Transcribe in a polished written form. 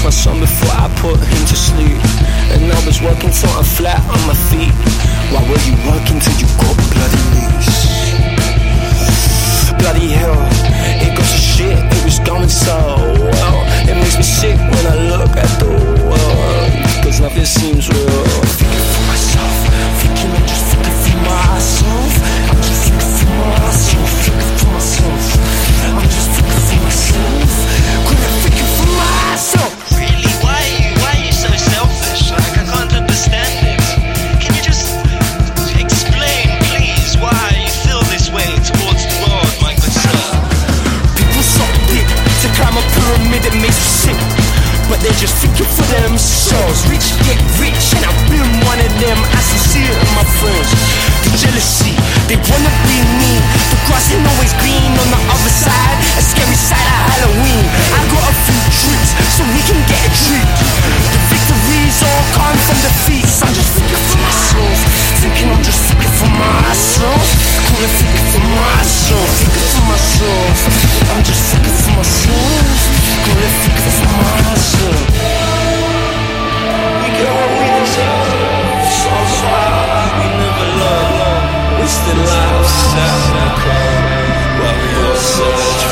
my son before I put him to sleep. And I was working till I'm flat on my feet. Why were you working till you got bloody knees? Bloody hell,